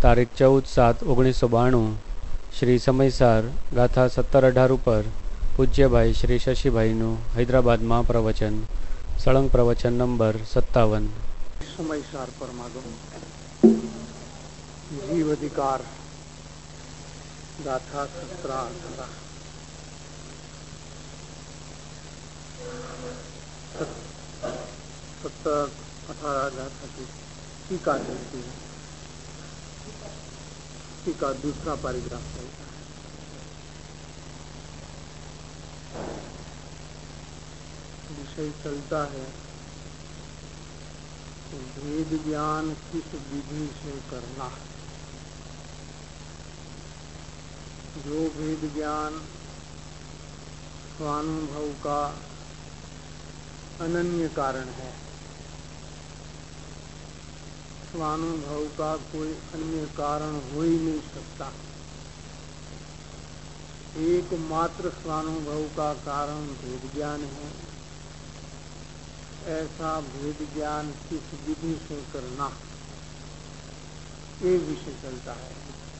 તારીખ 14/7/1992 શ્રી સમયસાર ગાથા 17-18 ઉપર પૂજ્યભાઈ શ્રી શશીભાઈનું હૈદરાબાદમાં પ્રવચન. સળંગ પ્રવચન નંબર 57. સમયસાર પરમાગમ જીવ અધિકાર ગાથા 17-18 गाथा की टीका चलती है. टीका दूसरा पैराग्राफ चलता है. विषय चलता है भेद ज्ञान किस विधि से करना. जो भेद ज्ञान स्वानुभव का अनन्य कारण है, स्वानुभव का कोई अन्य कारण हो ही नहीं सकता. एकमात्र स्वानुभव का कारण भेद ज्ञान है. ऐसा भेद ज्ञान किस विधि से करना, ये विषय चलता है.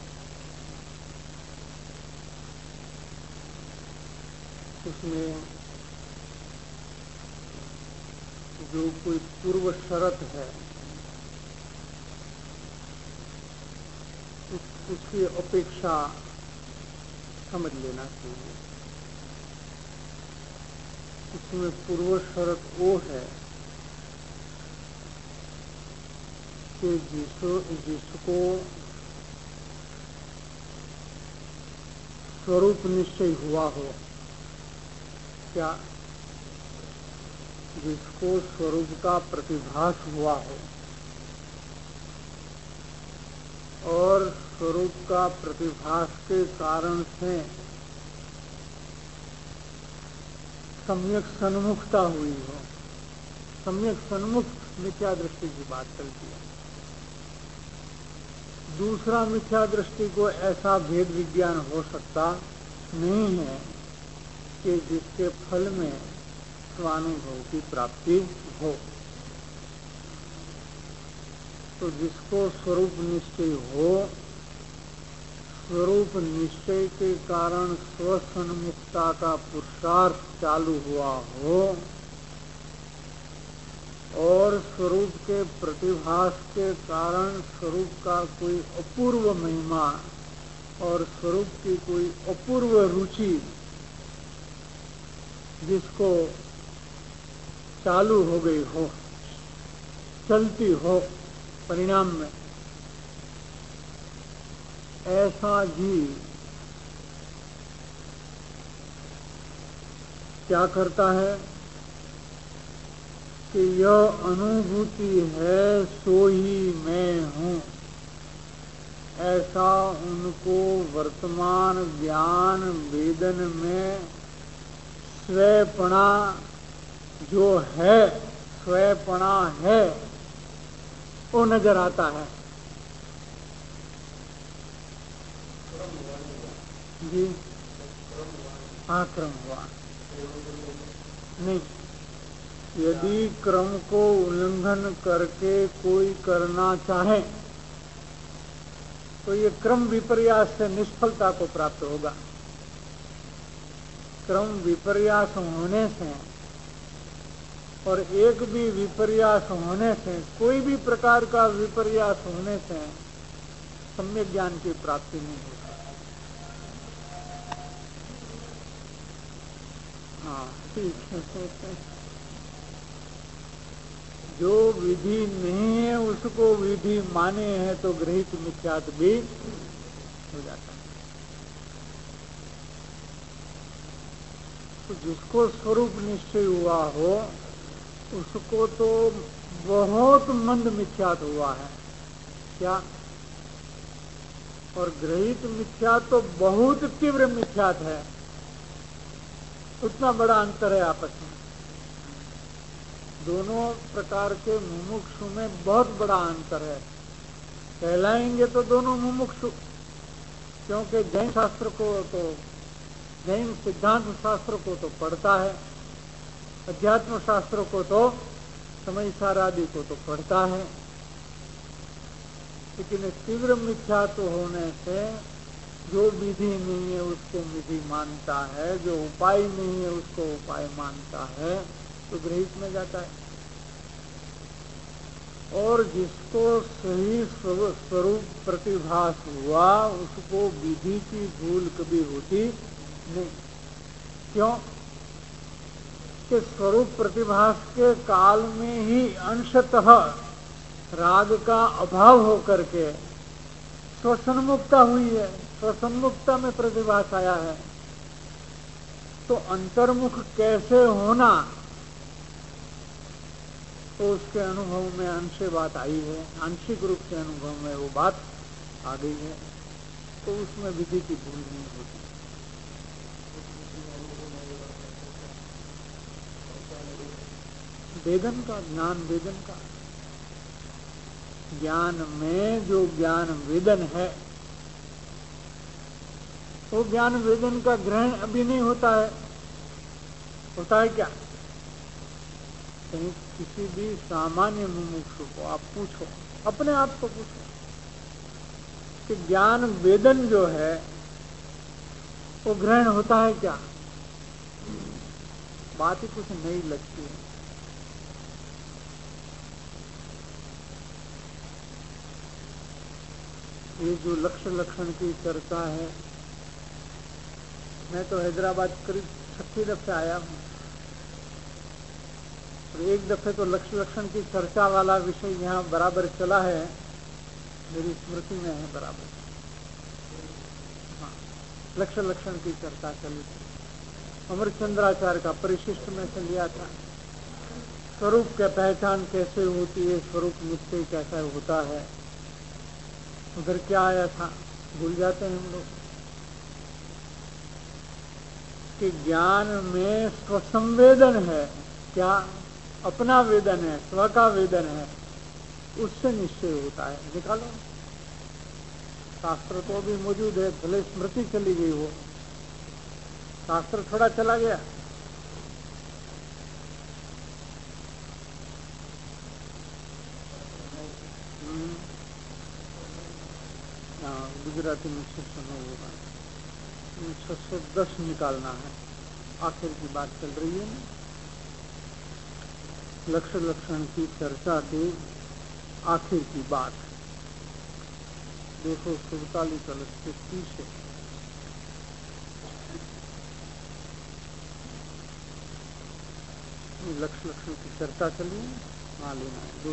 उसमें जो कोई पूर्व शर्त है उसकी अपेक्षा समझ लेना चाहिए. इसमें पूर्व शर्त वो है कि जिसको स्वरूप निश्चय हुआ हो, क्या जिसको स्वरूप का प्रतिभास हुआ हो और स्वरूप का प्रतिभास के कारण से सम्यक सन्मुखता हुई हो. सम्यक सन्मुख मिथ्या दृष्टि की बात चलती है. दूसरा मिथ्या दृष्टि को ऐसा भेद विज्ञान हो सकता नहीं है कि जिसके फल में स्वानुभव की प्राप्ति हो. तो जिसको स्वरूप निश्चय हो, स्वरूप निश्चय के कारण स्वसन्मुखता का पुरुषार्थ चालू हुआ हो और स्वरूप के प्रतिभास के कारण स्वरूप का कोई अपूर्व महिमा और स्वरूप की कोई अपूर्व रुचि जिसको चालू हो गई हो, चलती हो परिणाम में, ऐसा जीव क्या करता है कि यह अनुभूति है सो ही मैं हूँ, ऐसा उनको वर्तमान ज्ञान वेदन में स्वयपणा जो है, स्वयपणा है, वो नजर आता है. जी हाँ, क्रम हुआ नहीं. यदि क्रम को उल्लंघन करके कोई करना चाहे तो ये क्रम विपर्यास से निष्फलता को प्राप्त होगा. क्रम विपर्यास होने से और एक भी विपर्यास होने से, कोई भी प्रकार का विपर्यास होने से सम्यक ज्ञान की प्राप्ति नहीं हो सकती. हाँ, ठीक है. जो विधि नहीं है उसको विधि माने हैं तो गृहीत मिथ्यात भी हो जाता है. तो जिसको स्वरूप निश्चय हुआ हो उसको तो बहुत मंद मिथ्यात हुआ है, क्या? और ग्रहित मिथ्यात तो बहुत तीव्र मिथ्यात है. उतना बड़ा अंतर है आपस में. दोनों प्रकार के मुमुक्षु में बहुत बड़ा अंतर है. कहलाएंगे तो दोनों मुमुक्षु, क्योंकि जैन शास्त्र को तो, जैन सिद्धांत शास्त्र को तो पढ़ता है, अध्यात्म शास्त्र को तो समयसार आदि को तो पढ़ता है. लेकिन तीव्र मिथ्यात्व होने से जो विधि नहीं है उसको विधि मानता है, जो उपाय नहीं है उसको उपाय मानता है, तो गृहीत में जाता है। और जिसको सही स्वरूप प्रतिभास हुआ उसको विधि की भूल कभी होती नहीं। क्यों कि स्वरूप प्रतिभास के काल में ही अंशतः राग का अभाव होकर के स्वसन्मुक्ता हुई है, स्वसन्मुक्ता में प्रतिभास आया है। तो अंतर्मुख कैसे होना, तो उसके अनुभव में अंश बात आई है, आंशिक रूप से अनुभव में वो बात आ गई है, तो उसमें विधि की भूल नहीं होती। वेदन का ज्ञान, वेदन का ज्ञान में जो ज्ञान वेदन है, वो ज्ञान वेदन का ग्रहण अभी नहीं होता है। होता है क्या? कहीं किसी भी सामान्य मुमुक्षु को आप पूछो, अपने आप को पूछो कि ज्ञान वेदन जो है वो ग्रहण होता है क्या? बात ही कुछ नहीं लगती है। ये जो लक्ष्य लक्षण की चर्चा है, मैं तो हैदराबाद करीब 36 दफे आया हूं, और एक दफे तो लक्ष्य लक्षण की चर्चा वाला विषय यहाँ बराबर चला है, मेरी स्मृति में है बराबर। हाँ, लक्ष्य लक्षण की चर्चा चली थी, अमरचंद्राचार्य का परिशिष्ट में से लिया था। स्वरूप की पहचान कैसे होती है, स्वरूप निश्चय कैसा होता है, उधर क्या आया था भूल जाते हैं हम लोग। कि ज्ञान में स्वसंवेदन है, क्या अपना वेदन है, स्व का वेदन है, उससे निश्चय होता है। निकालो, शास्त्र तो भी मौजूद है, भले स्मृति चली गई हो, शास्त्र थोड़ा चला गया। गुजराती में सुनो होगा, 610 निकालना है, आखिर की बात चल रही है ना, लक्ष्य लक्षण की चर्चा की आखिर की बात 247 कलश के पीछे। लक्ष्य लक्षण की चर्चा चली, हाँ लेना है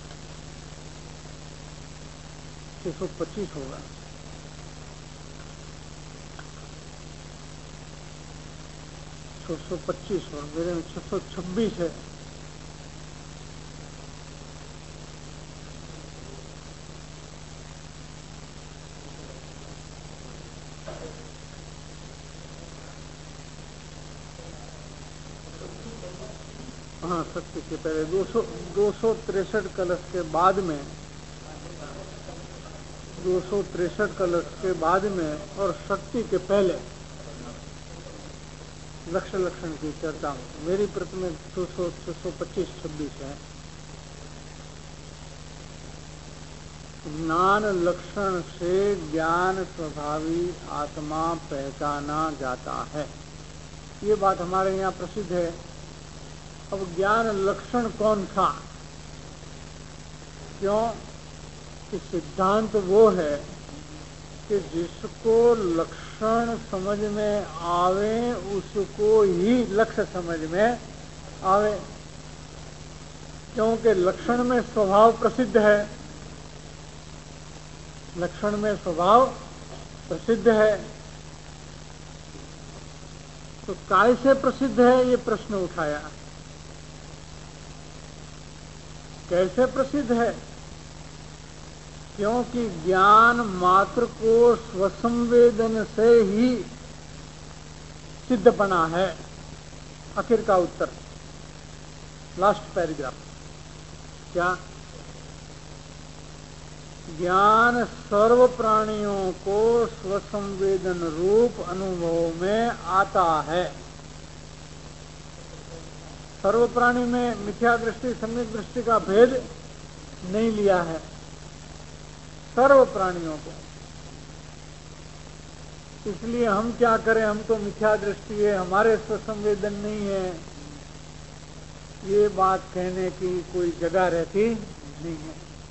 625 होगा। सौ 25 और मेरे में 626 है। हाँ, सत्य के पहले 263 कलश के बाद में, 263 कलश के बाद में और शक्ति के पहले लक्ष्य लक्षण की चर्चा। मेरी प्रति में 625-26 है। ज्ञान लक्षण से ज्ञान स्वभावी आत्मा पहचाना जाता है, ये बात हमारे यहाँ प्रसिद्ध है। अब ज्ञान लक्षण कौन था? क्यों कि सिद्धांत वो है कि जिसको लक्षण समझ में आवे उसको ही लक्ष्य समझ में आवे, क्योंकि लक्षण में स्वभाव प्रसिद्ध है, लक्षण में स्वभाव प्रसिद्ध है। तो काय से प्रसिद्ध है, ये प्रश्न उठाया। कैसे प्रसिद्ध है? क्योंकि ज्ञान मात्र को स्वसंवेदन से ही सिद्ध बना है। आखिर का उत्तर, लास्ट पैराग्राफ, क्या? ज्ञान सर्व प्राणियों को स्वसंवेदन रूप अनुभव में आता है। सर्व प्राणी में मिथ्या दृष्टि सम्यक दृष्टि का भेद नहीं लिया है। सर्व प्राणियों को। इसलिए हम क्या करें, हम तो मिथ्या दृष्टि है, हमारे स्वसंवेदन नहीं है, ये बात कहने की कोई जगह रहती नहीं है।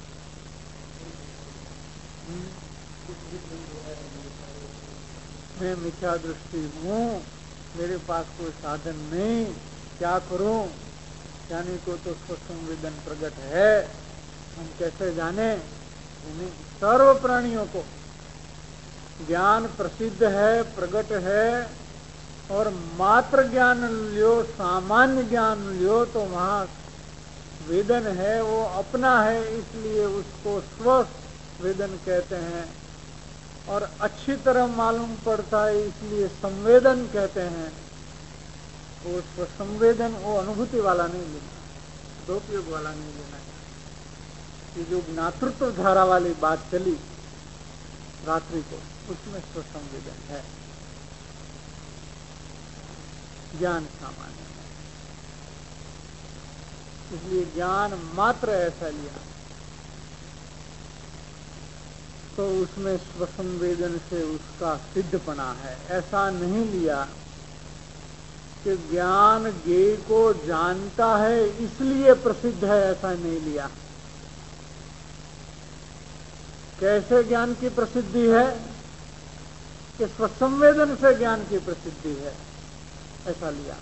मैं मिथ्या दृष्टि हूँ, मेरे पास कोई साधन नहीं, क्या करूं? ज्ञानी को तो स्वसंवेदन प्रकट है, हम कैसे जाने? सर्व प्राणियों को ज्ञान प्रसिद्ध है, प्रकट है, और मात्र ज्ञान लियो, सामान्य ज्ञान लियो तो वहां वेदन है, वो अपना है, इसलिए उसको स्ववेदन कहते हैं। और अच्छी तरह मालूम पड़ता है इसलिए संवेदन कहते हैं। वो स्वसंवेदन, वो अनुभूति वाला नहीं लेना, दुरुपयोग वाला नहीं लेना। ये जो ज्ञातृत्व धारा वाली बात चली रात्रि को, उसमें स्वसंवेदन है, ज्ञान सामान्य है। इसलिए ज्ञान मात्र ऐसा लिया तो उसमें स्वसंवेदन से उसका सिद्धपना है। ऐसा नहीं लिया कि ज्ञान ज्ञेय को जानता है इसलिए प्रसिद्ध है, ऐसा नहीं लिया। कैसे ज्ञान की प्रसिद्धि है? कि स्वसंवेदन से ज्ञान की प्रसिद्धि है, ऐसा लिया।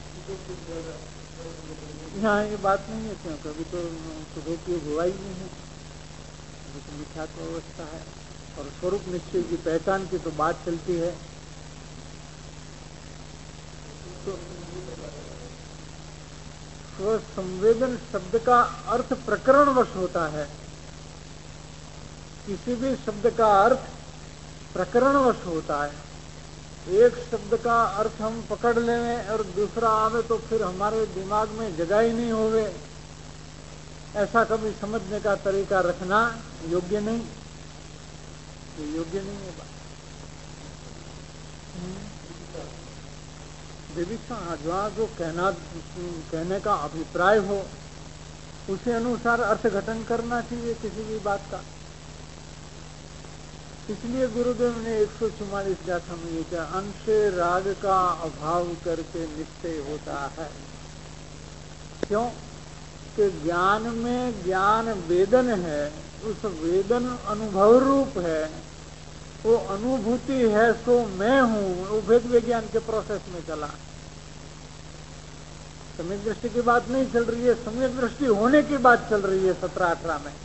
यहाँ ये बात नहीं है, क्योंकि अभी तो सुखोपयोग हुआ ही नहीं है, अभी तो मिथ्यात्व अवस्था है। और स्वरूप निश्चय की पहचान की तो बात चलती है। तो स्वसंवेदन शब्द का अर्थ प्रकरणवश होता है। किसी भी शब्द का अर्थ प्रकरणवश होता है। एक शब्द का अर्थ हम पकड़ लें और दूसरा आवे तो फिर हमारे दिमाग में जगह ही नहीं होवे, ऐसा कभी समझने का तरीका रखना योग्य नहीं, ये योग्य नहीं है बात। विविक्षा जो कहने का अभिप्राय हो उसे अनुसार अर्थघटन करना चाहिए किसी भी बात का। इसलिए गुरुदेव ने 144 गाथा में ये कहा, अंशे राग का अभाव करके निश्चय होता है। क्यों? कि ज्ञान में ज्ञान वेदन है, उस वेदन अनुभव रूप है, वो अनुभूति है, सो मैं हूं, वो भेद विज्ञान के प्रोसेस में चला। सम्यक दृष्टि की बात नहीं चल रही है, सम्यक दृष्टि होने की बात चल रही है 17-18 में।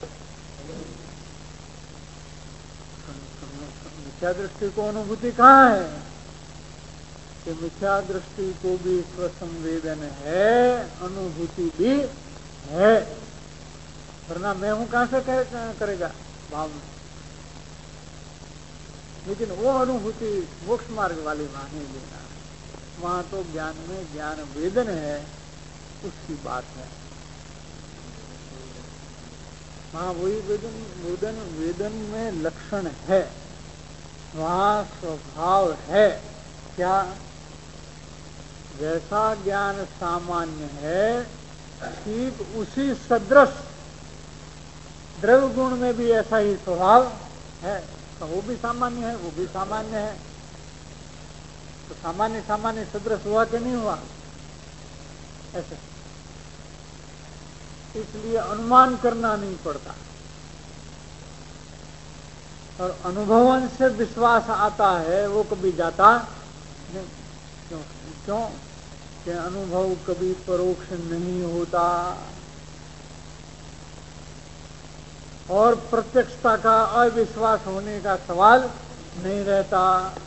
मिथ्या दृष्टि को अनुभूति कहाँ है? कि मिथ्या दृष्टि को भी स्वसंवेदन है, अनुभूति भी है, वरना मैं हूं कहां से करेगा भाव में। लेकिन वो अनुभूति मोक्ष मार्ग वाली वहां नहीं लेना, वहां तो ज्ञान में ज्ञान वेदन है, उसकी बात है। वहां वही वेदन में लक्षण है, वहां स्वभाव है। क्या? जैसा ज्ञान सामान्य है, ठीक उसी सदृश द्रव्य गुण में भी ऐसा ही स्वभाव है। तो वो भी सामान्य है, वो भी सामान्य है, तो सामान्य सामान्य सदृश हुआ कि नहीं हुआ? ऐसे इसलिए अनुमान करना नहीं पड़ता, और अनुभवन से विश्वास आता है, वो कभी जाता नहीं। क्यों? कि अनुभव कभी परोक्ष नहीं होता, और प्रत्यक्षता का अविश्वास होने का सवाल नहीं रहता।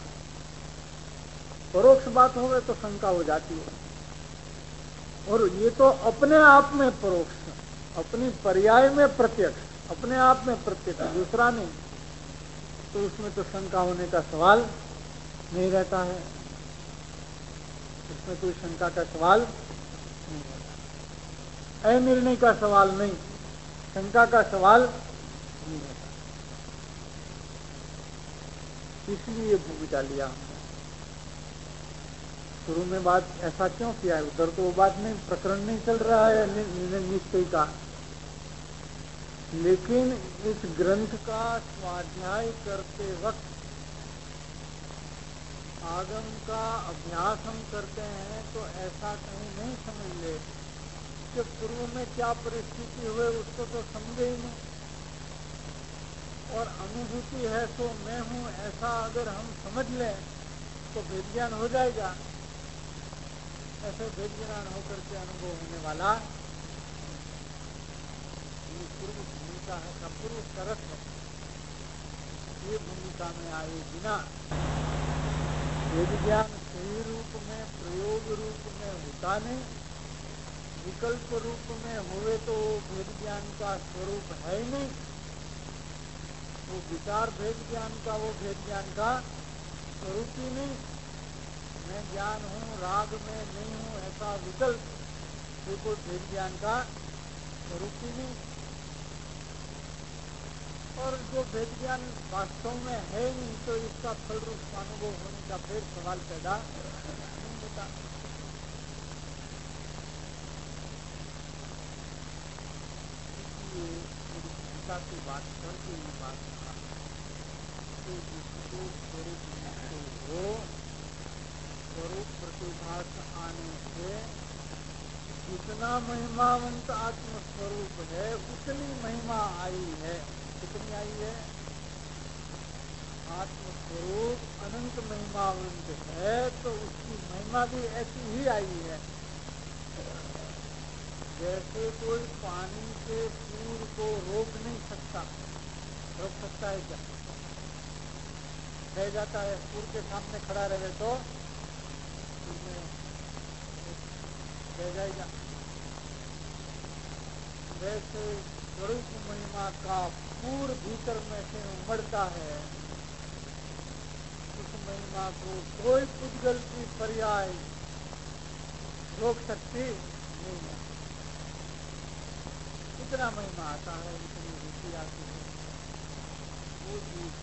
परोक्ष बात हो गए तो शंका हो जाती है, और ये तो अपने आप में परोक्ष, अपनी पर्याय में प्रत्यक्ष, अपने आप में प्रत्यक्ष, दूसरा नहीं, तो उसमें तो शंका होने का सवाल नहीं रहता है, इसमें कोई शंका का सवाल नहीं रहता। अनिर्णय का सवाल नहीं, शंका का सवाल नहीं रहता। इसलिए भूमिका लिया हमने। शुरू में बात ऐसा क्यों किया है? उधर तो वो बात नहीं, प्रकरण नहीं चल रहा है निश्चय का, लेकिन इस ग्रंथ का स्वाध्याय करते वक्त आगम का अभ्यास हम करते हैं तो ऐसा कहीं नहीं समझ ले कि पूर्व में क्या परिस्थिति हुए उसको तो समझे ही नहीं, और अनुभूति है तो मैं हूँ ऐसा अगर हम समझ लें तो भेद ज्ञान हो जाएगा। ऐसे भेद ज्ञान होकर के अनुभव होने वाला ये पूर्व भूमिका है का पूर्व तरस है, ये भूमिका में आए बिना वेद ज्ञान सही रूप में प्रयोग रूप में होता नहीं, विकल्प रूप में हुए तो भेद ज्ञान का स्वरूप है ही नहीं। वो विचार भेद ज्ञान का, वो भेद ज्ञान का स्वरूप ही नहीं। मैं ज्ञान हूँ, राग में नहीं हूँ, ऐसा विकल्प बिल्कुल भेद ज्ञान का स्वरूप ही नहीं। और जो भेद ज्ञान वास्तव में है नहीं तो इसका फल रूप अनुभव होने का फिर सवाल पैदा नहीं होता। इसलिए गीता की बात करके ये बात कहा कि जिसको स्वरूप हो, स्वरूप प्रतिभास आने से जितना महिमावंत आत्मस्वरूप है उतनी महिमा आई है। कितनी आई है? आत्मस्वरूप अनंत महिमावंत है तो उसकी महिमा भी ऐसी ही आई है। जैसे कोई पानी के पूर को रोक नहीं सकता, रोक सकता है क्या? बह जाता है, पूर के सामने खड़ा रहे तो बह जाएगा। वैसे स्वरूप महिमा का पूर भीतर में से उमड़ता है, उस महिमा को कोई पुद्गल की पर्याय रोक सकती नहीं है। इतना महिमा आता है, इतनी रुचि आती है, वो चीज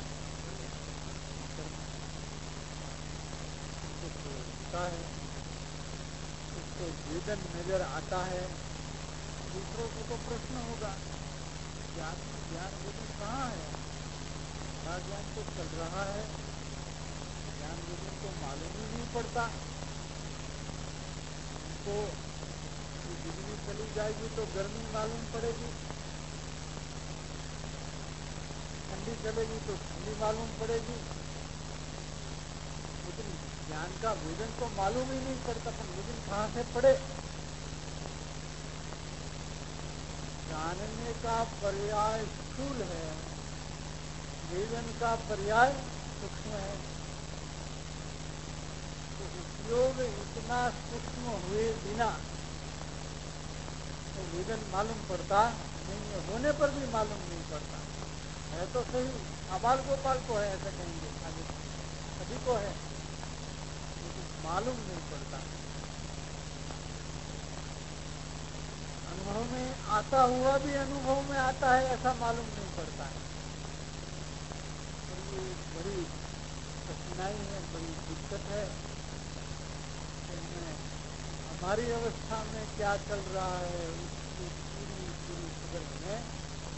होता है, उसको वेदन नजर आता है। दूसरों को तो प्रश्न होगा, ज्ञान वेदन कहाँ है? हमारा ज्ञान तो चल रहा है, ज्ञान वेदन को मालूम ही नहीं पड़ता। हमको बिजली चली जाएगी तो गर्मी मालूम पड़ेगी, ठंडी चलेगी तो ठंडी मालूम पड़ेगी, लेकिन ज्ञान का वेदन तो मालूम ही नहीं पड़ता। पर वेदन कहाँ से पड़े? जानने का पर्याय स्थूल है, वेदन का पर्याय सूक्ष्म है। तो उपयोग इतना सूक्ष्म हुए बिना तो वेदन मालूम पड़ता नहीं है, होने पर भी मालूम नहीं पड़ता है। तो सही अबाल गोपाल को है, ऐसा कहेंगे आगे सभी को है, लेकिन मालूम नहीं पड़ता। अनुभव में आता हुआ भी अनुभव में आता है, ऐसा मालूम नहीं पड़ता है। तो ये बड़ी कठिनाई है, बड़ी दिक्कत है। हमारी अवस्था में क्या चल रहा है उसकी पूरी खबर हमें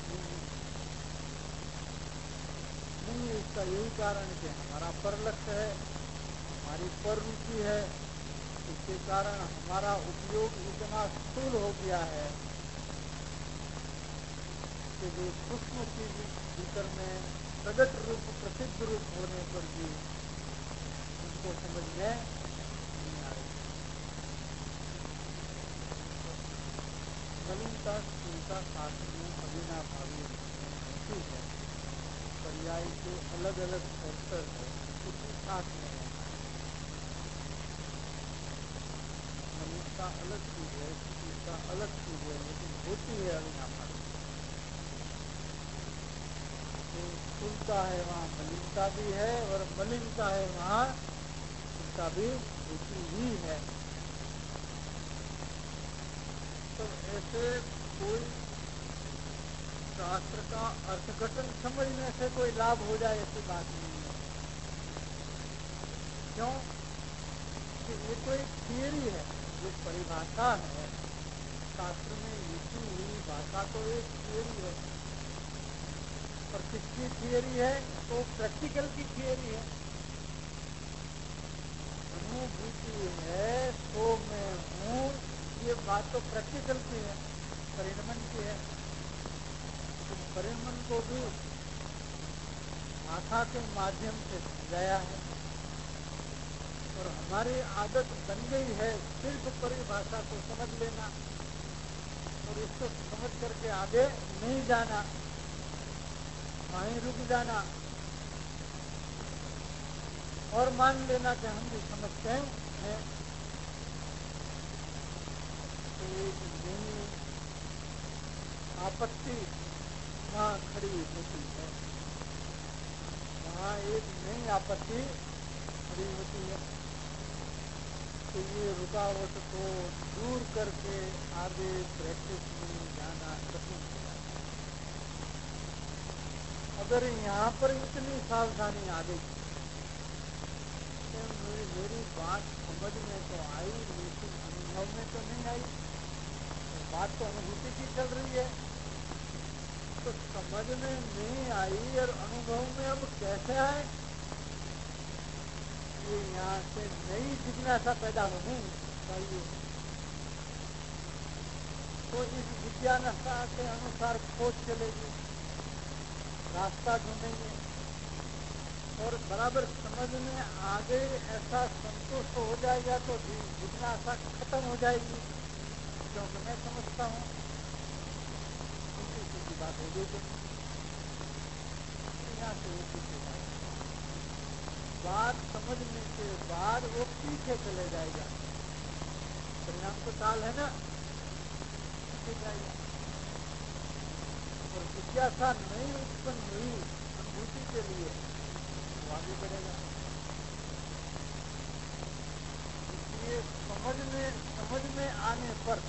नहीं। इसका यही कारण कि हमारा पर लक्ष्य है, हमारी पर रुचि है, इसके कारण हमारा उपयोग इतना स्थूल हो गया है कि जो सूक्ष्म चीज भीतर में प्रगट रूप प्रसिद्ध रूप होने पर भी उनको समझ में नहीं आ रही। नवीनता स्थूलता शास्त्र में अविनाभावी होती है, पर्याय के अलग अलग अवसर है, किसी साथ में रहना है। नवीनता अलग चीज है, स्थूलता अलग चीज है, लेकिन होती है अविनाभावी। तो स्थूलता है वहाँ मलिनता भी है, और मलिनता है वहाँ स्थूलता भी होती ही है। तो ऐसे कोई शास्त्र का अर्थघटन समझने से कोई लाभ हो जाए ऐसी बात नहीं है। क्यों कि ये तो एक थियरी है, जो परिभाषा है, शास्त्र में लिखी हुई भाषा तो एक थियरी है, और किसकी थियरी है? तो प्रैक्टिकल की थियरी है। अनुभूति है तो मैं हूँ, ये बात तो प्रैक्टिकल की है, परिणमन की है। तो परिणमन को भी भाषा के माध्यम से समझाया है, और हमारी आदत बन गई है सिर्फ परिभाषा को समझ लेना और इसको समझ करके आगे नहीं जाना, वहीं रुक जाना और मान लेना कि हम भी समझते हैं। तो एक नई आपत्ति वहाँ खड़ी होती है, वहाँ एक नई आपत्ति खड़ी होती है। तो ये रुकावट को दूर करके आगे प्रैक्टिस में जाना कठिन हो जाता है। अगर यहाँ पर इतनी सावधानी आ गई तो मेरी बात समझ में तो आई, लेकिन अनुभव में तो नहीं आई। तो बात तो अनुभूति की चल रही है, तो समझ में नहीं आई और अनुभव में अब कैसे आए? ये यहाँ से नई जिज्ञासा पैदा होनी चाहिए। तो इस जिज्ञासा के अनुसार खोज चलेगी, रास्ता ढूंढेंगे, और बराबर समझ में आ गए ऐसा संतोष हो जाएगा तो जिज्ञासा खत्म हो जाएगी, क्योंकि मैं समझता हूँ उनकी बात हो गई। यहाँ से बात समझने के बाद वो पीछे चले जाएगा, परिणाम तो काल है ना, पीछे जाएगा। और जिज्ञासा नहीं उत्पन्न हुई अनुभूति के लिए, वो आगे बढ़ेगा। इसलिए समझ में आने पर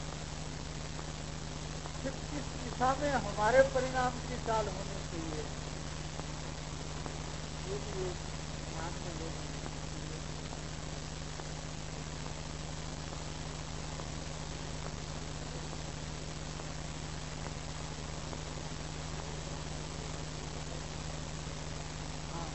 फिर किस दिशा में हमारे परिणाम की चाल होनी चाहिए, ये भी ध्यान में लेना चाहिए। हाँ,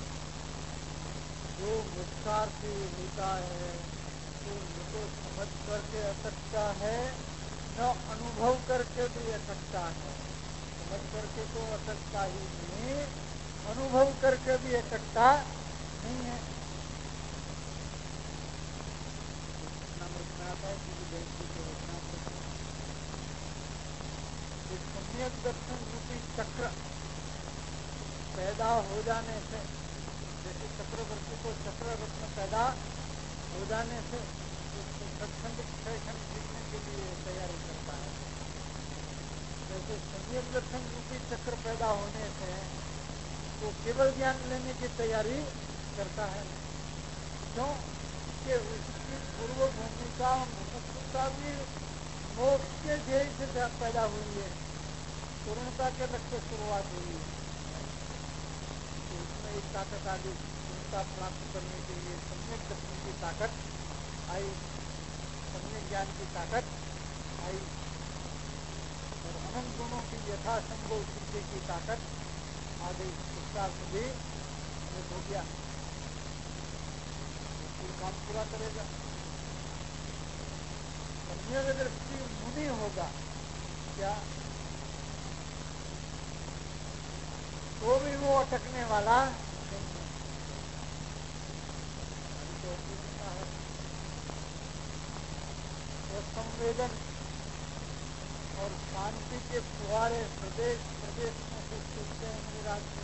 जो मुख्यार्थी होता है तो उनको समझ करके अटकता है, न अनुभव करके भी अटकता है। समझ करके तो अटकता ही नहीं, अनुभव करके भी अटकता नहीं है। सम्यक दर्शन रूपी चक्र पैदा हो जाने से, जैसे चक्रवर्ती को चक्र रत्न पैदा हो जाने से सत्संग शैक्षण सीखने के लिए तैयारी करता है, जैसे सम्यक दर्शन रूपी चक्र पैदा होने से वो केवल ज्ञान लेने की तैयारी करता है। क्यों कि उसकी पूर्व भूमिका मुमुक्षुता भी मोक्ष के ध्येय से पैदा हुई है, पूर्णता के लक्ष्य शुरुआत हुई है। तो उसमें एक ताकत आ गई, पूर्णता प्राप्त करने के लिए सम्यक दर्शन की ताकत आई, सम्यक ज्ञान की ताकत आई, और अनंत गुणों की यथासंभव सिद्धि की ताकत आ गई। उसका भी हो गया, काम पूरा करेगा। सम्यक दृष्टि मुनि होगा क्या, तो भी वो अटकने वाला नहीं है। तो संवेदन और शांति के फुहारे प्रदेश प्रदेश में से सूखते हैं मेरे राज्य।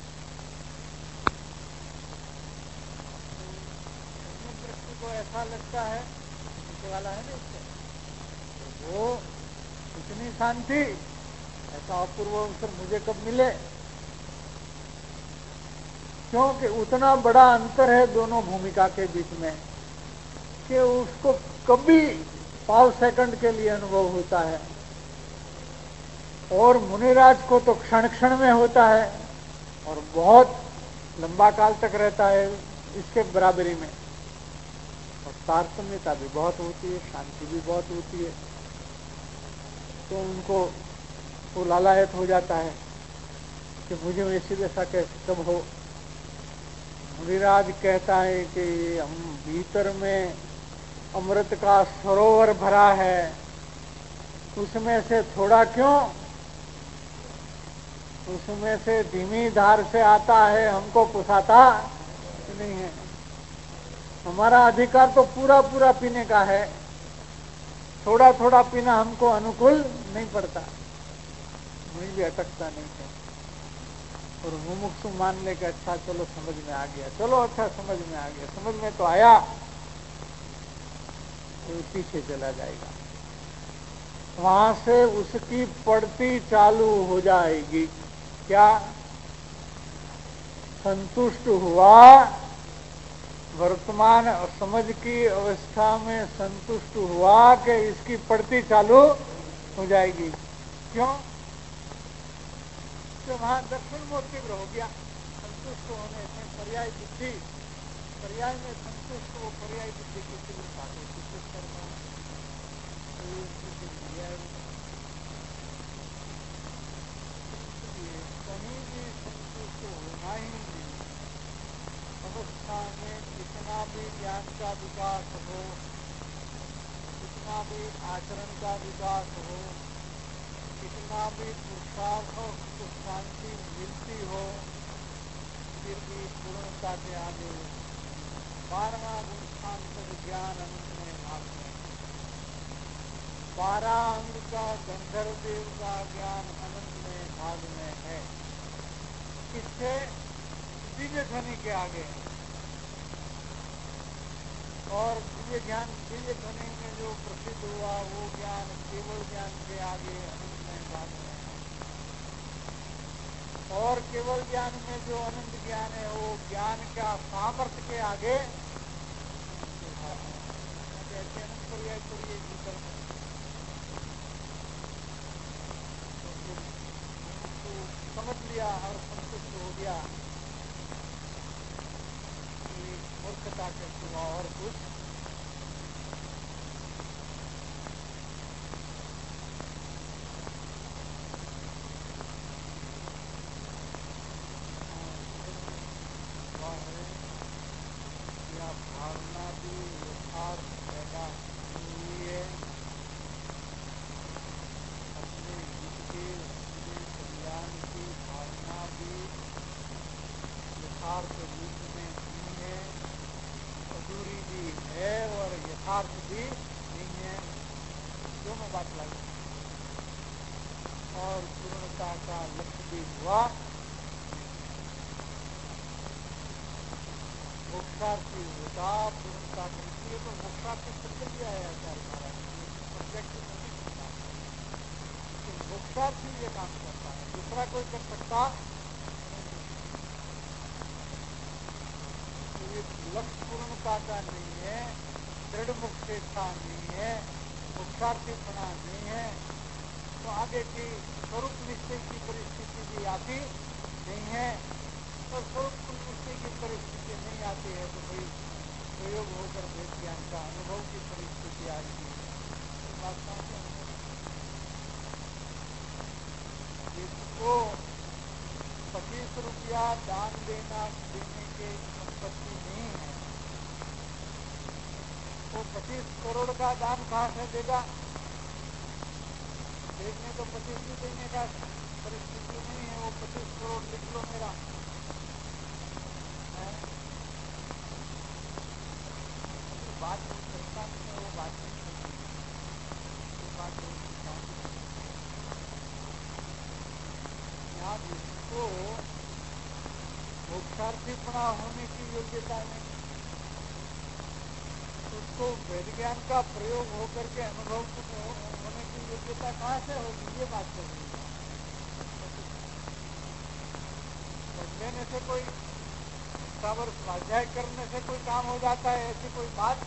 दृष्टि को ऐसा लगता है नीचे वाला है ना इससे, तो वो इतनी शांति, ऐसा अपूर्व अवसर मुझे कब मिले, क्योंकि उतना बड़ा अंतर है दोनों भूमिका के बीच में कि उसको कभी पाव सेकंड के लिए अनुभव होता है, और मुनिराज को तो क्षण क्षण में होता है और बहुत लंबा काल तक रहता है इसके बराबरी में। और तारतम्यता भी बहुत होती है, शांति भी बहुत होती है। तो उनको वो लालायत हो जाता है कि मुझे वैसे जैसा कैसे कब हो। मुनिराज कहता है कि हम भीतर में अमृत का सरोवर भरा है, उसमें से थोड़ा क्यों, उसमें से धीमी धार से आता है, हमको पुसाता नहीं है। हमारा अधिकार तो पूरा पूरा पीने का है, थोड़ा थोड़ा पीना हमको अनुकूल नहीं पड़ता, मुझे भी अटकता नहीं है। और मुमुक्षु मान ले के अच्छा चलो समझ में आ गया, चलो अच्छा समझ में आ गया, समझ में तो आया, तो पीछे चला जाएगा, वहां से उसकी पड़ती चालू हो जाएगी। क्या संतुष्ट हुआ, वर्तमान समझ की अवस्था में संतुष्ट हुआ कि इसकी पड़ती चालू हो जाएगी। क्यों? तो वहां दक्षिण मूर्ति हो गया, संतुष्ट होने से पर्याय बुद्धि, पर्याय में संतुष्ट हो, पर्याय बुद्धि की तीव्रता को सूचित करना, कहीं भी संतुष्ट होना ही नहीं। अवस्था में कितना भी ज्ञान का विकास हो, कितना भी आचरण का विकास हो, कितना भी पुरुषार्थ हो, तो शांति मिलती हो, फिर भी पूर्णता के आगे 12वां गुण तक ज्ञान अनंत में भाग में, 12 अंग का गंधर्व देव का ज्ञान अनंत में भाग में है। किससे? दिव्य ध्वनि के आगे। और दिव्य ज्ञान, दिव्य ध्वनि में जो प्रसिद्ध हुआ वो ज्ञान केवल ज्ञान के आगे अनंत में भाग में है। और केवल ज्ञान में जो अनंत ज्ञान है वो ज्ञान का सामर्थ्य के आगे कहते हैं अनंत पर्याय करिए भीतर में। तो समझ लिया और संतुष्ट हो गया, मूर्खता के सिवा और कुछ या भावना भी यथार्थ पैदा हुई है, अपने हित के कल्याण की भावना भी यथार्थ रूप में नहीं है, अधूरी भी है और यथार्थ भी नहीं है, दोनों बात लगी। और पूर्णता का लक्ष्य भी हुआ। मोक्षार्थी होता पूर्णता का, इसलिए तो मोक्षार्थी शब्द दिया है आचार्य महाराज ने, सब्जेक्ट नहीं करता, लेकिन मोक्षार्थी ये काम करता है, दूसरा कोई कर सकता तो ये लक्ष्य पूर्णता का नहीं है, दृढ़ मुक्तेच्छा नहीं है, मोक्षार्थी बना नहीं है, तो आगे की स्वरूप निश्चय की परिस्थिति भी आती नहीं है। और स्वरूप निश्चय की परिस्थिति नहीं आती है तो भाई प्रयोग होकर भेद ज्ञान का अनुभव की परिस्थिति आती है। जिसको 25 रुपया दान देने के संपत्ति नहीं है, वो 25 करोड़ का दान कहाँ से देगा? देखने तो 25 भी देने का परिस्थिति नहीं है, वो 25 करोड़ लिख लो मेरा, बात करता नहीं है, वो बात नहीं करती, वो बात यहाँ जिसको मोक्षार्थीपना होने की योग्यता नहीं, उसको वेद ज्ञान का प्रयोग होकर के अनुभव होने की योग्यता कहाँ से होगी? ये बात कर रही है। पढ़ लेने से कोई सावर स्वाध्याय करने से कोई काम हो जाता है, ऐसी कोई बात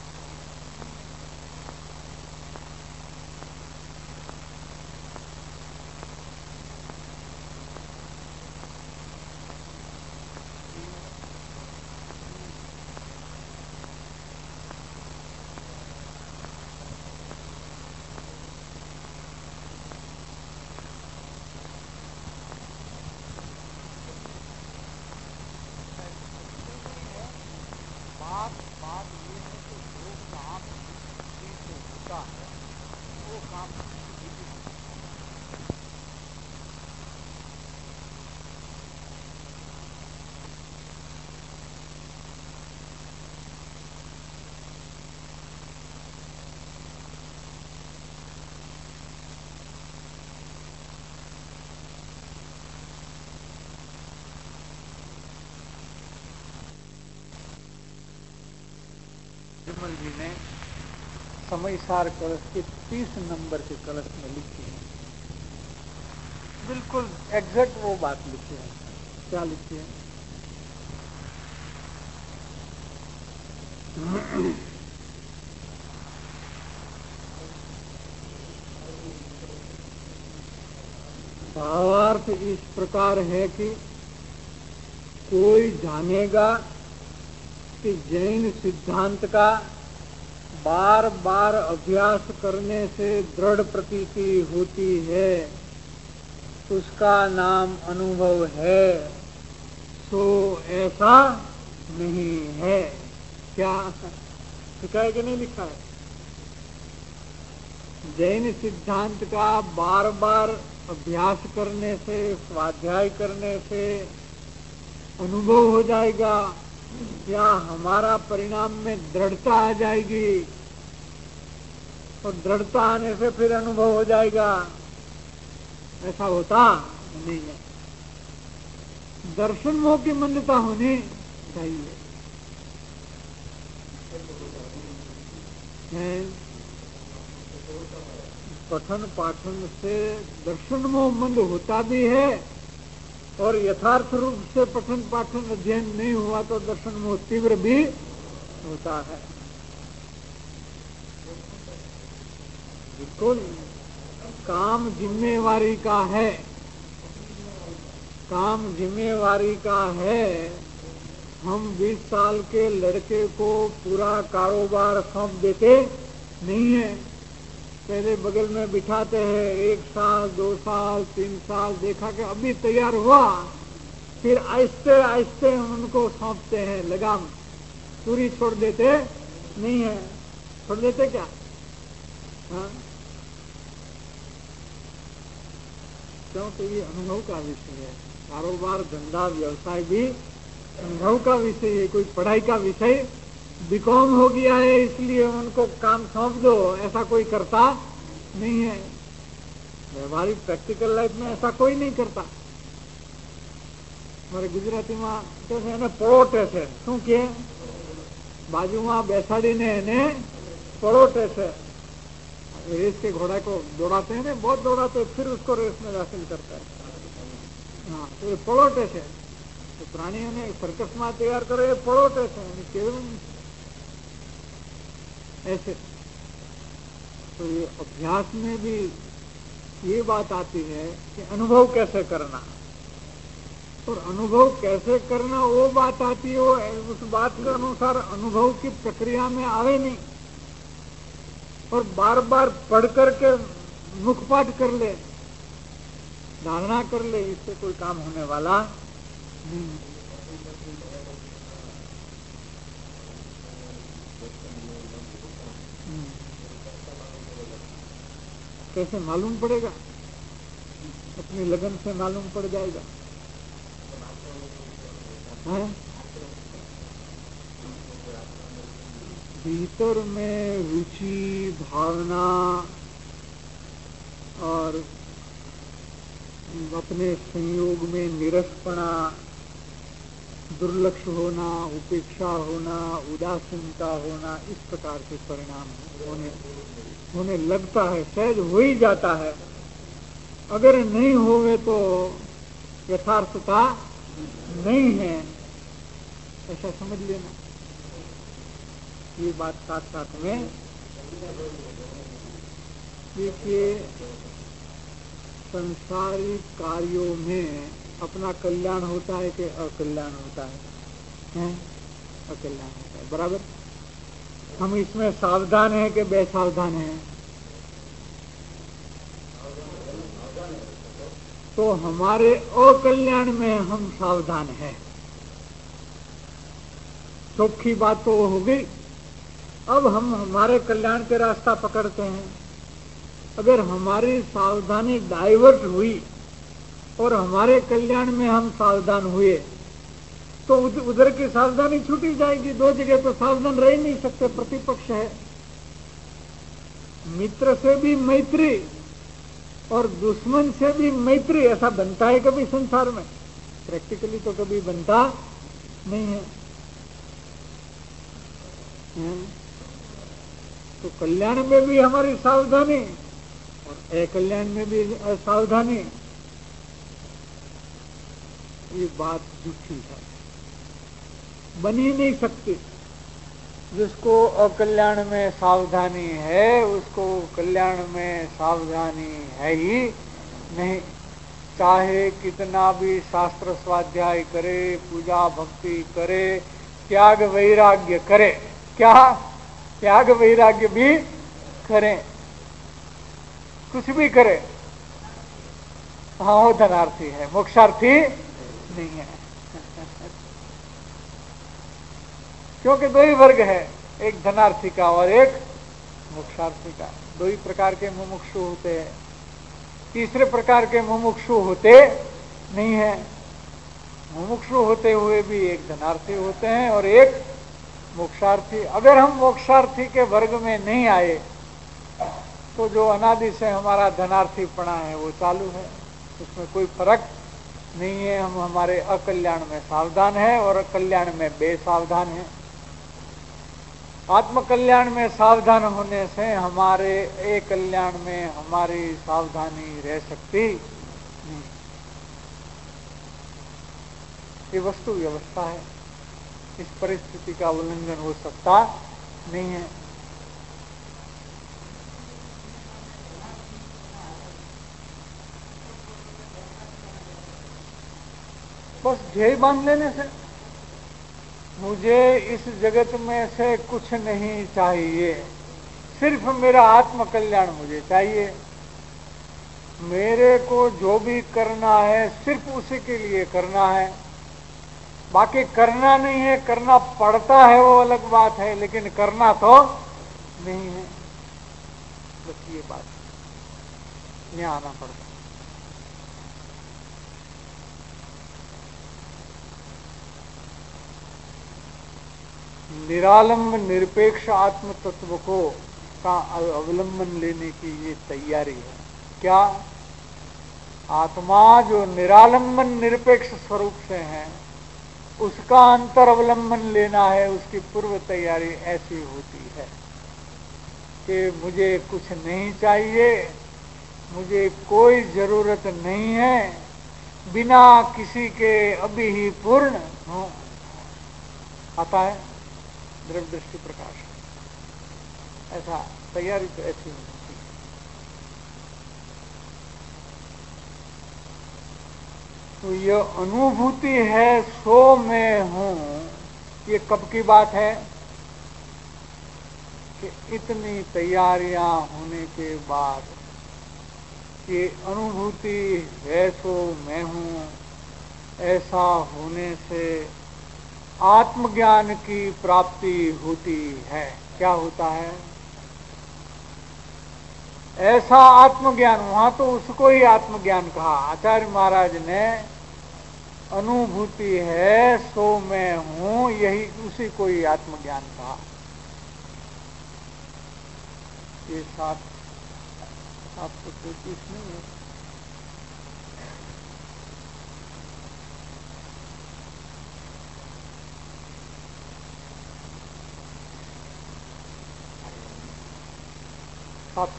बात ये है कि जो काम बुद्धि से होता है वो काम बुद्धि से विमल जी ने समयसार कलश के 30 नंबर के कलश में लिखी है, बिल्कुल एग्जैक्ट वो बात लिखी है। क्या लिखी है? भावार्थ इस प्रकार है कि कोई जानेगा कि जैन सिद्धांत का बार बार अभ्यास करने से दृढ़ प्रतीति होती है, उसका नाम अनुभव है। सो ऐसा नहीं है। क्या लिखा है कि नहीं लिखा है? जैन सिद्धांत का बार बार अभ्यास करने से, स्वाध्याय करने से अनुभव हो जाएगा या हमारा परिणाम में दृढ़ता आ जाएगी और दृढ़ता आने से फिर अनुभव हो जाएगा, ऐसा होता नहीं है। दर्शन मोह की मंदता होनी चाहिए। पठन पाठन से दर्शन मोह मंद होता भी है और यथार्थ रूप से पठन पाठन अध्ययन नहीं हुआ तो दर्शन मोह तीव्र भी होता है। बिल्कुल काम जिम्मेवारी का है, काम जिम्मेवारी का है। हम 20 साल के लड़के को पूरा कारोबार सौंप देते नहीं है, पहले बगल में बिठाते हैं, 1 साल 2 साल 3 साल देखा कि अभी तैयार हुआ, फिर आहिस्ते आहिस्ते हम उनको सौंपते हैं लगाम। पूरी छोड़ देते नहीं है। छोड़ देते क्या? हाँ, क्योंकि ये अनुभव का विषय है। कारोबार धंधा व्यवसाय भी अनुभव का विषय है, कोई पढ़ाई का विषय बीकॉम हो गया है इसलिए उनको काम सौंप दो, ऐसा कोई करता नहीं है। व्यवहारिक प्रैक्टिकल लाइफ में ऐसा कोई नहीं करता। हमारे गुजराती में कैसे એને પળોટે છે, શું કે બાજુમાં બેસાડીને એને પળોટે છે। रेस के घोड़ा को दौड़ाते हैं ना, बहुत दौड़ाते हैं, फिर उसको रेस में दाखिल करता है। हाँ, तो ये पळोटे છે। तो प्राणियों सर्कस में तैयार करे पळोटे છે, केवल ऐसे। तो ये अभ्यास में भी ये बात आती है कि अनुभव कैसे करना, और अनुभव कैसे करना वो बात आती है, वो उस बात के अनुसार अनुभव की प्रक्रिया में आवे नहीं। और बार बार पढ़ करके मुखपाठ कर ले, धारणा कर ले, इससे कोई काम होने वाला नहीं। कैसे मालूम पड़ेगा? अपनी लगन से मालूम पड़ जाएगा। है? भीतर में रुचि, भावना और अपने संयोग में निरसपना, दुर्लक्ष होना, उपेक्षा होना, उदासीनता होना, इस प्रकार के परिणाम होने लगता है, सहज हो ही जाता है। अगर नहीं होवे तो यथार्थता नहीं है, ऐसा समझ लेना। ये बात साथ साथ में देखिए, संसारिक कार्यों में अपना कल्याण होता है कि अकल्याण होता है? अकल्याण होता है, बराबर। हम इसमें सावधान हैं कि बेसावधान हैं? तो हमारे अकल्याण में हम सावधान हैं। चौखी बात तो हो गई। अब हम हमारे कल्याण के रास्ता पकड़ते हैं। अगर हमारी सावधानी डाइवर्ट हुई और हमारे कल्याण में हम सावधान हुए तो उधर की सावधानी छूटी जाएगी। दो जगह तो सावधान रह ही नहीं सकते, प्रतिपक्ष है। मित्र से भी मैत्री और दुश्मन से भी मैत्री, ऐसा बनता है कभी संसार में? प्रैक्टिकली तो कभी बनता नहीं है। तो कल्याण में भी हमारी सावधानी और अकल्याण में भी असावधानी, ये बात झूठी है, बन ही नहीं सकती। जिसको अकल्याण में सावधानी है उसको कल्याण में सावधानी है ही नहीं। चाहे कितना भी शास्त्र स्वाध्याय करे, पूजा भक्ति करे, त्याग वैराग्य करे, क्या त्याग वैराग्य भी करें, कुछ भी करे, हाँ वो धनार्थी है, मोक्षार्थी नहीं है। क्योंकि दो ही वर्ग है, एक धनार्थी का और एक मोक्षार्थी का। दो ही प्रकार के मुमुक्षु होते हैं, तीसरे प्रकार के मुमुक्षु होते नहीं है। मुमुक्षु होते हुए भी एक धनार्थी होते हैं और एक मोक्षार्थी। अगर हम मोक्षार्थी के वर्ग में नहीं आए तो जो अनादि से हमारा धनार्थीपना है वो चालू है, उसमें कोई फर्क नहीं है। हम हमारे अकल्याण में सावधान है और कल्याण में बेसावधान है। आत्मकल्याण में सावधान होने से हमारे एक कल्याण में हमारी सावधानी रह सकती नहीं। ये वस्तु व्यवस्था है, इस परिस्थिति का उल्लंघन हो सकता नहीं है। बस ध्येय बांध लेने से, मुझे इस जगत में से कुछ नहीं चाहिए, सिर्फ मेरा आत्म कल्याण मुझे चाहिए। मेरे को जो भी करना है सिर्फ उसी के लिए करना है, बाकी करना नहीं है। करना पड़ता है वो अलग बात है, लेकिन करना तो नहीं है। बस ये बात यहाँ आना पड़ता है। निरालंब निरपेक्ष आत्म तत्व को का अवलंबन लेने की ये तैयारी है। क्या? आत्मा जो निरालंबन निरपेक्ष स्वरूप से है उसका अंतर अवलंबन लेना है। उसकी पूर्व तैयारी ऐसी होती है कि मुझे कुछ नहीं चाहिए, मुझे कोई जरूरत नहीं है, बिना किसी के अभी ही पूर्ण हूं। आता है द्रव्य दृष्टि प्रकाश, ऐसा तैयारी तो ऐसी होती है। तो ये अनुभूति है सो मैं हूं, ये कब की बात है कि इतनी तैयारियां होने के बाद ये अनुभूति है सो मैं हूं, ऐसा होने से आत्मज्ञान की प्राप्ति होती है। क्या होता है? ऐसा आत्मज्ञान, वहां तो उसको ही आत्मज्ञान कहा आचार्य महाराज ने। अनुभूति है सो मैं हूं, यही उसी को ही आत्मज्ञान कहा। ये 733 नहीं है, सात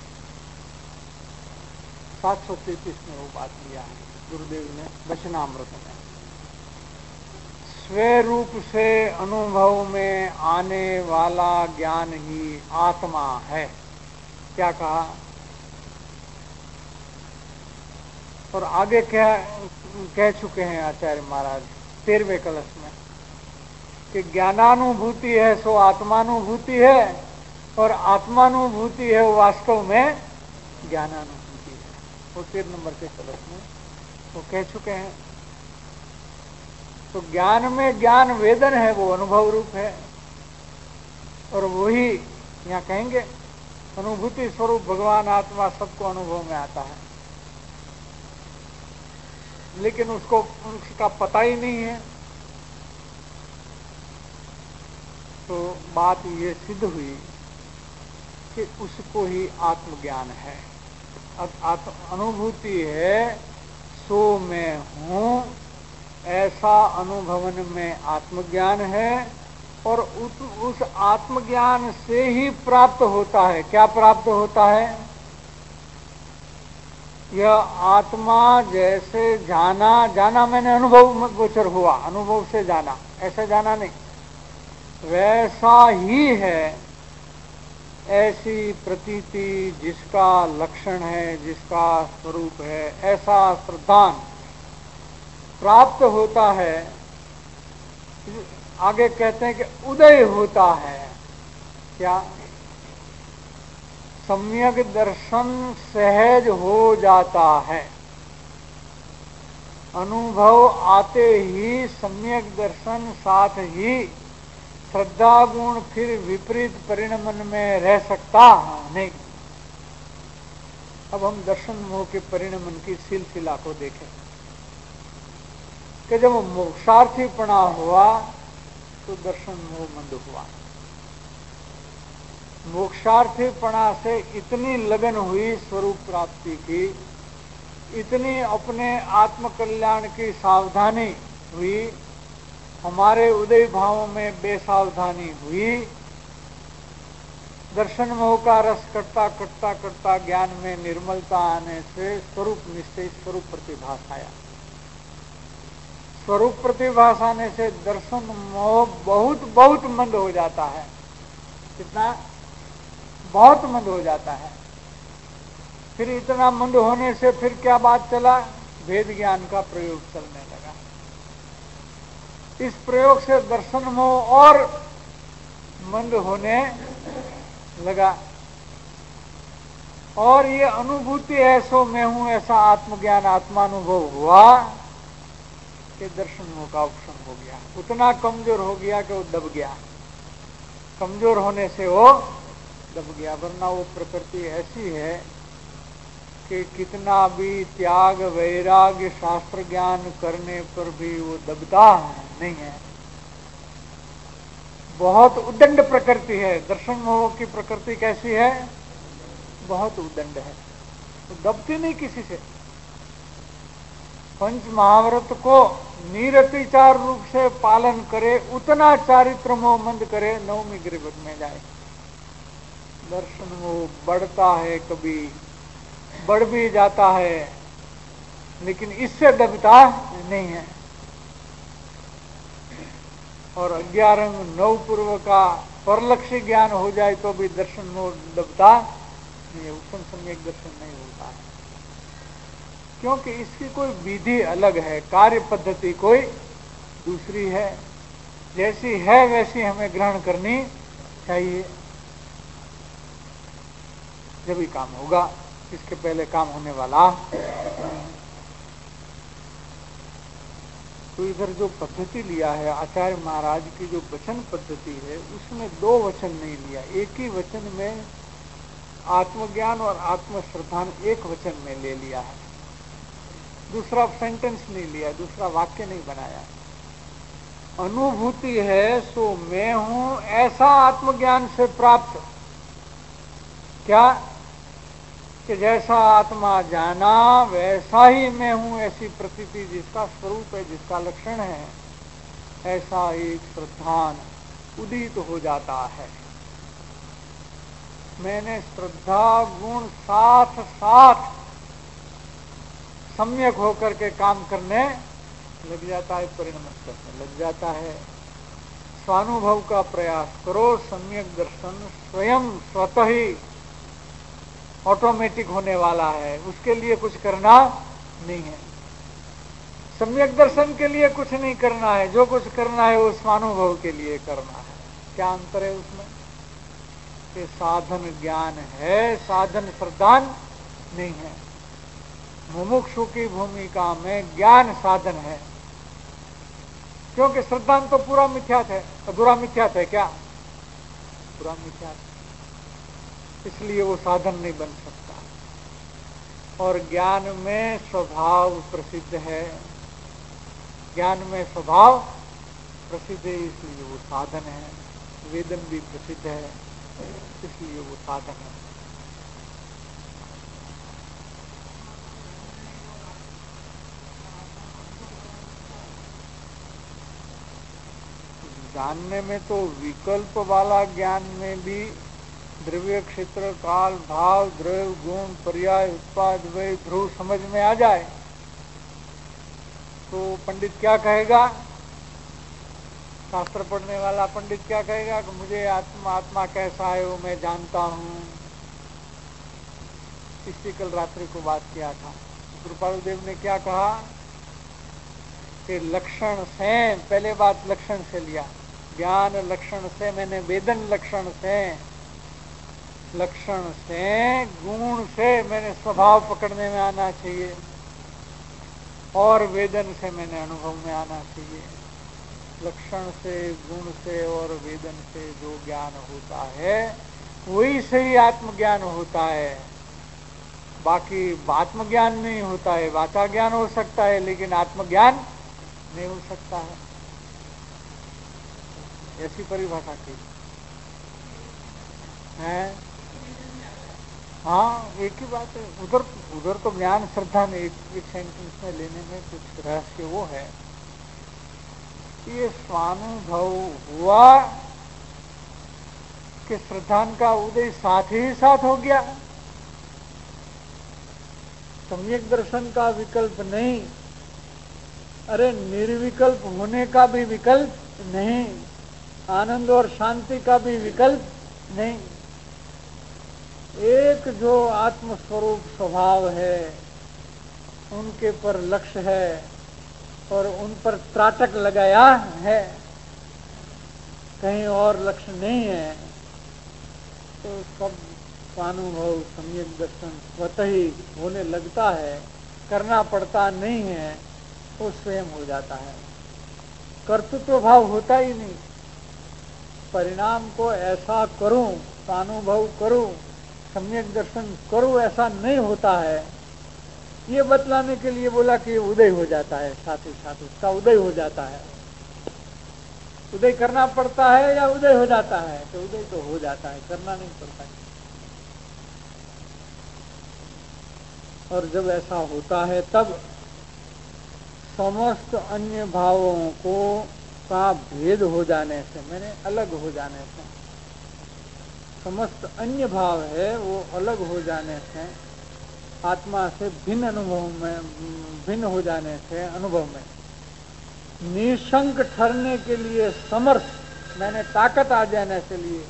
सौ तैतीस में वो बात लिया है गुरुदेव ने वचनामृत में। स्व रूप से अनुभव में आने वाला ज्ञान ही आत्मा है। क्या कहा? और आगे क्या कह चुके हैं आचार्य महाराज 13वें कलश में कि ज्ञानानुभूति है सो आत्मानुभूति है, और आत्मानुभूति है वो वास्तव में ज्ञानानुभूति है। वो 13 नंबर के कलश में वो कह चुके हैं। तो ज्ञान में ज्ञान वेदन है, वो अनुभव रूप है। और वही यहाँ कहेंगे अनुभूति स्वरूप भगवान आत्मा सबको अनुभव में आता है, लेकिन उसको उसका पता ही नहीं है। तो बात ये सिद्ध हुई कि उसको ही आत्मज्ञान है। अनुभूति है सो मैं हूं, ऐसा अनुभवन में आत्मज्ञान है। और उस आत्मज्ञान से ही प्राप्त होता है। क्या प्राप्त होता है? यह आत्मा जैसे जाना, जाना मैंने अनुभव गोचर हुआ, अनुभव से जाना, ऐसा जाना नहीं, वैसा ही है। ऐसी प्रतीति जिसका लक्षण है, जिसका स्वरूप है, ऐसा श्रद्धान प्राप्त होता है। आगे कहते हैं कि उदय होता है। क्या? सम्यक दर्शन सहज हो जाता है। अनुभव आते ही सम्यक दर्शन, साथ ही श्रद्धा गुण फिर विपरीत परिणमन में रह सकता नहीं। अब हम दर्शन मोह के परिणमन की सिलसिला को देखें कि जब मोक्षार्थीपना हुआ तो दर्शन मोह मंद हुआ। मोक्षार्थीपना से इतनी लगन हुई स्वरूप प्राप्ति की, इतनी अपने आत्मकल्याण की सावधानी हुई, हमारे उदय भावों में बेसावधानी हुई। दर्शन मोह का रस कटता कटता कटता ज्ञान में निर्मलता आने से स्वरूप निश्चय, स्वरूप प्रतिभास आया। स्वरूप प्रतिभास आने से दर्शन मोह बहुत बहुत मंद हो जाता है। कितना? बहुत मंद हो जाता है। फिर इतना मंद होने से फिर क्या बात चला? भेद ज्ञान का प्रयोग चलने लगा। इस प्रयोग से दर्शन मोह और मंद होने लगा। और ये अनुभूति है सो मैं हूं, ऐसा आत्मज्ञान, आत्मानुभव हुआ कि दर्शन मोह का उपशम हो गया। उतना कमजोर हो गया कि वो दब गया। कमजोर होने से वो दब गया। वरना वो प्रकृति ऐसी है कि कितना भी त्याग वैराग्य शास्त्र ज्ञान करने पर भी वो दबता नहीं है। बहुत उदंड प्रकृति है। दर्शन मोह की प्रकृति कैसी है? बहुत उदंड है। तो दबती नहीं किसी से। पंच महाव्रत को निरतिचार रूप से पालन करे, उतना चारित्र मोह मंद करे, नवमी गिरिवत में जाए। दर्शन मोह बढ़ता है, कभी बढ़ भी जाता है, लेकिन इससे दबता नहीं है। और 11 अंग 9 पूर्व का परलक्ष्य ज्ञान हो जाए तो भी दर्शन मोह दबता नहीं है। उत्तम सम्यक दर्शन नहीं होता है, क्योंकि इसकी कोई विधि अलग है, कार्य पद्धति कोई दूसरी है। जैसी है वैसी हमें ग्रहण करनी चाहिए, जब ही काम होगा। इसके पहले काम होने वाला। तो इधर जो पद्धति लिया है आचार्य महाराज की, जो वचन पद्धति है, उसमें 2 वचन नहीं लिया। एक ही वचन में आत्मज्ञान और आत्मश्रद्धान एक वचन में ले लिया है। दूसरा सेंटेंस नहीं लिया, दूसरा वाक्य नहीं बनाया। अनुभूति है सो मैं हूं, ऐसा आत्मज्ञान से प्राप्त। क्या? कि जैसा आत्मा जाना वैसा ही मैं हूं, ऐसी प्रतीति जिसका स्वरूप है, जिसका लक्षण है, ऐसा एक श्रद्धान उदित हो जाता है। मैंने श्रद्धा गुण साथ साथ सम्यक होकर के काम करने लग जाता है, परिणमन करने लग जाता है। स्वानुभव का प्रयास करो, सम्यक दर्शन स्वयं स्वतः ही ऑटोमेटिक होने वाला है। उसके लिए कुछ करना नहीं है। सम्यक दर्शन के लिए कुछ नहीं करना है। जो कुछ करना है वो स्वानुभव के लिए करना है। क्या अंतर है उसमें? कि साधन ज्ञान है, साधन श्रद्धान नहीं है। मुमुक्षु की भूमिका में ज्ञान साधन है। क्योंकि श्रद्धांत तो पूरा मिथ्यात है, बुरा मिथ्यात है क्या? पूरा मिथ्यात, इसलिए वो साधन नहीं बन सकता। और ज्ञान में स्वभाव प्रसिद्ध है, ज्ञान में स्वभाव प्रसिद्ध है, इसलिए वो साधन है। वेदन भी प्रसिद्ध है, इसलिए वो साधन है। जानने में तो विकल्प वाला ज्ञान में भी द्रव्य, क्षेत्र, काल, भाव, द्रव्य, गुण, पर्याय, उत्पाद, वय, ध्रुव समझ में आ जाए तो पंडित क्या कहेगा? शास्त्र पढ़ने वाला पंडित क्या कहेगा कि मुझे आत्मा कैसा है वो मैं जानता हूँ। इससे कल रात्रि को बात किया था। कृपालु देव ने क्या कहा कि लक्षण से, पहले बात लक्षण से लिया, ज्ञान लक्षण से, मैंने वेदन लक्षण से, लक्षण से, गुण से मैंने स्वभाव पकड़ने में आना चाहिए, और वेदन से मैंने अनुभव में आना चाहिए। लक्षण से, गुण से और वेदन से जो ज्ञान होता है वही सही आत्मज्ञान होता है। बाकी आत्मज्ञान नहीं होता है। वाचा ज्ञान हो सकता है लेकिन आत्मज्ञान नहीं हो सकता है। ऐसी परिभाषा की है। हाँ, एक ही बात है। उधर तो ज्ञान श्रद्धा में एक सेंटेंस में लेने में कुछ रहस्य वो है, ये स्वानुभव हुआ कि श्रद्धान का उदय साथ ही साथ हो गया। सम्यक दर्शन का विकल्प नहीं, अरे निर्विकल्प होने का भी विकल्प नहीं, आनंद और शांति का भी विकल्प नहीं। एक जो आत्मस्वरूप स्वभाव है उनके पर लक्ष्य है और उन पर त्राटक लगाया है, कहीं और लक्ष्य नहीं है, तो सब स्वानुभव सम्यक दर्शन स्वतः ही होने लगता है, करना पड़ता नहीं है, वो स्वयं हो जाता है। कर्तृत्व भाव होता ही नहीं। परिणाम को ऐसा करूं, स्वानुभव करूं, सम्यक दर्शन करूं, ऐसा नहीं होता है। ये बतलाने के लिए बोला कि उदय हो जाता है, साथ ही साथ उसका उदय हो जाता है। उदय करना पड़ता है या उदय हो जाता है? तो उदय तो हो जाता है, करना नहीं पड़ता है। और जब ऐसा होता है तब समस्त अन्य भावों को का भेद हो जाने से, मैंने अलग हो जाने से, समस्त अन्य भाव है वो अलग हो जाने से, आत्मा से भिन्न अनुभव में, भिन्न हो जाने से अनुभव में निशंक ठहरने के लिए समर्थ, मैंने ताकत आ जाने के लिए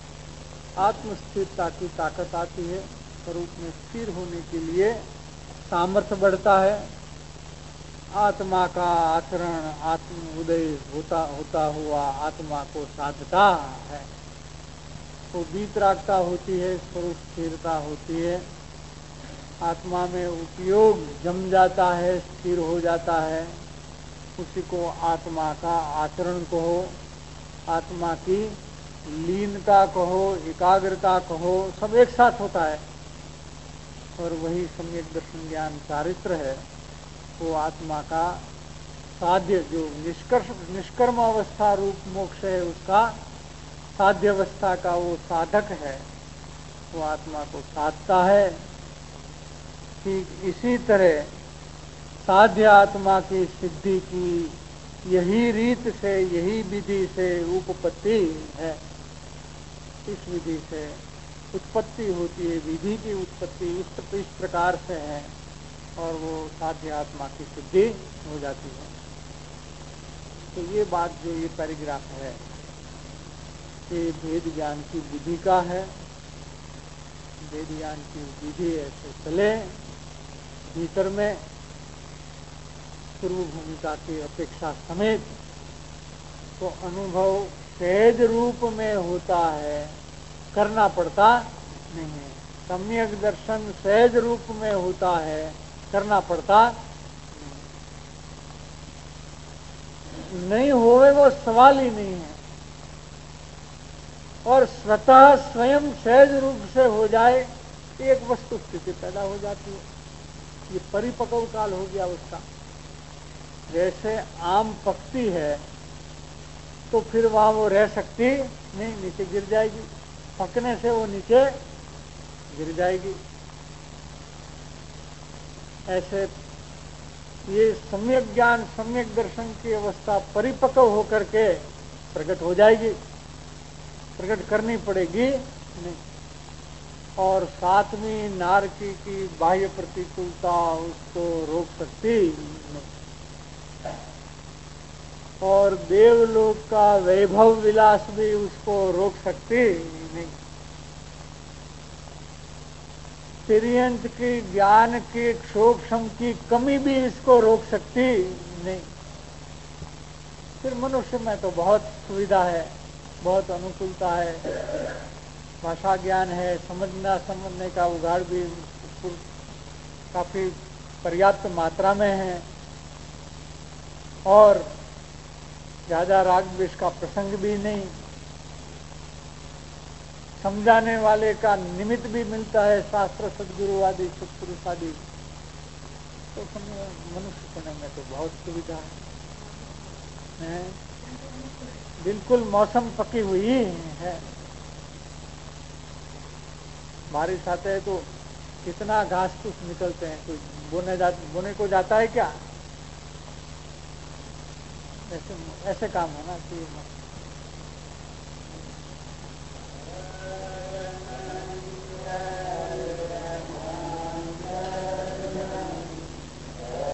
आत्मस्थिरता की ताकत आती है। स्वरूप में स्थिर होने के लिए सामर्थ्य बढ़ता है। आत्मा का आचरण आत्म उदय होता हुआ आत्मा को साधता है, तो वीतरागता होती है, स्वरूप स्थिरता होती है, आत्मा में उपयोग जम जाता है, स्थिर हो जाता है। उसी को आत्मा का आचरण कहो, आत्मा की लीनता कहो, एकाग्रता कहो, सब एक साथ होता है। और वही सम्यक दर्शन ज्ञान चारित्र है, वो आत्मा का साध्य, जो निष्कर्म अवस्था रूप मोक्ष है, उसका साध्य अवस्था का वो साधक है, वो आत्मा को साधता है। ठीक इसी तरह साध्य आत्मा की सिद्धि की यही रीत से, यही विधि से उपपत्ति है। इस विधि से उत्पत्ति होती है, विधि की उत्पत्ति इस प्रकार से है, और वो साध्य आत्मा की सिद्धि हो जाती है। तो ये बात जो ये पैराग्राफ है, ये वेद ज्ञान की विधि का है। वेद ज्ञान की विधि ऐसे चले, भीतर में पूर्व भूमिका की अपेक्षा समेत, तो अनुभव सहज रूप में होता है, करना पड़ता नहीं है। सम्यक दर्शन सहज रूप में होता है, करना पड़ता नहीं। नहीं होवे वो सवाल ही नहीं है, और स्वतः स्वयं सहज रूप से हो जाए, एक वस्तु स्थिति पैदा हो जाती है। ये परिपक्व काल हो गया उसका। जैसे आम पकती है तो फिर वहां वो रह सकती नहीं, नीचे गिर जाएगी, पकने से वो नीचे गिर जाएगी। ऐसे ये सम्यक ज्ञान, सम्यक दर्शन की अवस्था परिपक्व होकर के प्रकट हो जाएगी, प्रकट करनी पड़ेगी नहीं। और सातवीं नारकी की बाह्य प्रतिकूलता उसको रोक सकती नहीं, और देवलोक का वैभव विलास भी उसको रोक सकती नहीं। तिर्यंत की ज्ञान की क्षोभम की कमी भी इसको रोक सकती नहीं। फिर मनुष्य में तो बहुत सुविधा है, बहुत अनुकूलता है, भाषा ज्ञान है, समझने का उगाड़ भी काफी पर्याप्त मात्रा में है, और ज्यादा राग द्वेष का प्रसंग भी नहीं, समझाने वाले का निमित्त भी मिलता है, शास्त्र, सदगुरु आदि, सत्पुरुष आदि। तो मनुष्य होने में तो बहुत सुविधा है। बिल्कुल मौसम पकी हुई है। बारिश आते है तो कितना घास फूस निकलते हैं, कोई बोने को जाता है क्या? ऐसे काम होना चाहिए।